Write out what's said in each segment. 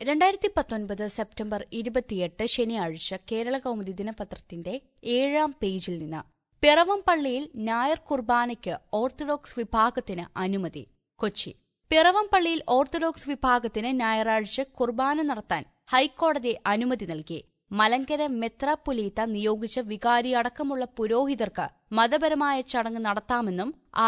2019 September 28 ശനിയാഴ്ച കേരളകൗമുദി ദിനപത്രത്തിന്റെ 7-ാം പേജിൽ നിന്ന് പിറവം പള്ളിയിൽ ഞായർ കുർബാനയ്ക്ക് ഓർത്തഡോക്സ് വിഭാഗത്തിന് അനുമതി. കൊച്ചി. പിറവം പള്ളിയിൽ ഓർത്തഡോക്സ് വിഭാഗത്തിന് ഞായറാഴ്ച കുർബാന നടത്താൻ ഹൈക്കോടതി അനുമതി നൽകി. മലങ്കര മെത്രാപ്പൊലീത്ത നിയോഗിച്ച വികാരിയടക്കമുള്ള പുരോഹിതർക്ക് മതപരമായ ചടങ്ങ് നടത്താമെന്നും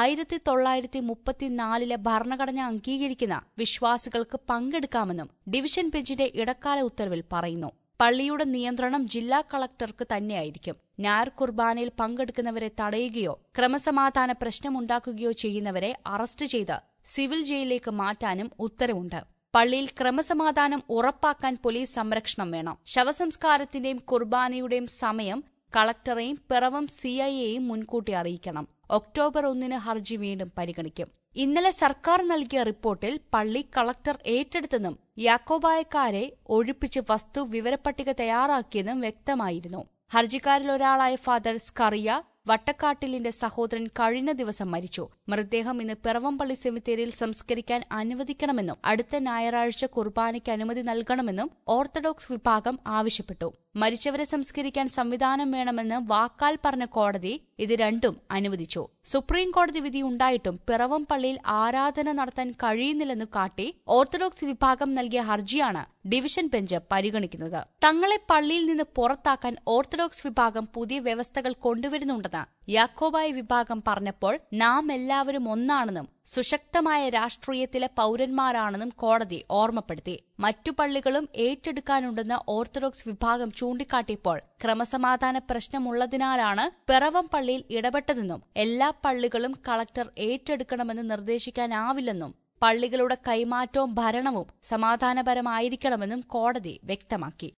1934 ഭരണഘടന അംഗീകരിക്കുന്ന വിശ്വാസികൾക്ക് പങ്കെടുക്കാമെന്നും ഡിവിഷൻ ബെഞ്ചിന്റെ ഇടക്കാല ഉത്തരവിൽ പറയുന്നു. പള്ളിയുടെ നിയന്ത്രണം ജില്ലാ കളക്ടർക്ക് തന്നെയായിരിക്കും. ഞായർ കുർബാനയിൽ പങ്കെടുക്കുന്നവരെ തടയുകയോ ക്രമസമാധാന പ്രശ്നമുണ്ടാക്കുകയോ ചെയ്യുന്നവരെ അറസ്റ്റ് ചെയ്ത് സിവിൽ ജയിലിലേക്ക് മാറ്റാനും ഉത്തരവുണ്ട്. പള്ളിയിൽ ക്രമസമാധാനം ഉറപ്പാക്കാൻ പോലീസ് സംരക്ഷണം വേണം. ശവസംസ്കാരത്തിന്റെയും കുർബാനയുടെയും സമയം കളക്ടറെയും പിറവം സിഐയെയും മുൻകൂട്ടി അറിയിക്കണം. ഒക്ടോബർ 1 ഹർജി വീണ്ടും പരിഗണിക്കും. ഇന്നലെ സർക്കാർ നൽകിയ റിപ്പോർട്ടിൽ പള്ളി കളക്ടർ ഏറ്റെടുത്തെന്നും യാക്കോബായക്കാരെ ഒഴിപ്പിച്ച് വസ്തു വിവരപ്പട്ടിക തയ്യാറാക്കിയെന്നും വ്യക്തമായിരുന്നു. ഹർജിക്കാരിലൊരാളായ ഫാദർ സ്കറിയ വട്ടക്കാട്ടിലിന്റെ സഹോദരൻ കഴിഞ്ഞ ദിവസം മരിച്ചു. മൃതദേഹം ഇന്ന് പിറവംപള്ളി സെമിത്തേരിയിൽ സംസ്കരിക്കാൻ അനുവദിക്കണമെന്നും അടുത്ത ഞായറാഴ്ച കുർബാനയ്ക്ക് അനുമതി നൽകണമെന്നും ഓർത്തഡോക്സ് വിഭാഗം ആവശ്യപ്പെട്ടു. മരിച്ചവരെ സംസ്കരിക്കാൻ സംവിധാനം വേണമെന്ന് വാക്കാൽ പറഞ്ഞ കോടതി ഇത് രണ്ടും അനുവദിച്ചു. സുപ്രീം കോടതി വിധി ഉണ്ടായിട്ടും പിറവം പള്ളിയിൽ ആരാധന നടത്താൻ കഴിയുന്നില്ലെന്നു കാട്ടി ഓർത്തഡോക്സ് വിഭാഗം നൽകിയ ഹർജിയാണ് ഡിവിഷൻ ബെഞ്ച് പരിഗണിക്കുന്നത്. തങ്ങളെ പള്ളിയിൽ നിന്ന് പുറത്താക്കാൻ ഓർത്തഡോക്സ് വിഭാഗം പുതിയ വ്യവസ്ഥകൾ കൊണ്ടുവരുന്നുണ്ടെന്ന് യാക്കോബായ വിഭാഗം പറഞ്ഞപ്പോൾ നാം എല്ലാവരും ഒന്നാണെന്നും സുശക്തമായ രാഷ്ട്രീയത്തിലെ പൌരന്മാരാണെന്നും കോടതി ഓർമ്മപ്പെടുത്തി. മറ്റു പള്ളികളും ഏറ്റെടുക്കാനുണ്ടെന്ന് ഓർത്തഡോക്സ് വിഭാഗം ചൂണ്ടിക്കാട്ടിയപ്പോൾ ക്രമസമാധാന പ്രശ്നമുള്ളതിനാലാണ് പിറവം പള്ളിയിൽ ഇടപെട്ടതെന്നും എല്ലാ പള്ളികളും കളക്ടർ ഏറ്റെടുക്കണമെന്ന് നിർദ്ദേശിക്കാനാവില്ലെന്നും പള്ളികളുടെ കൈമാറ്റവും ഭരണവും സമാധാനപരമായിരിക്കണമെന്നും കോടതി വ്യക്തമാക്കി.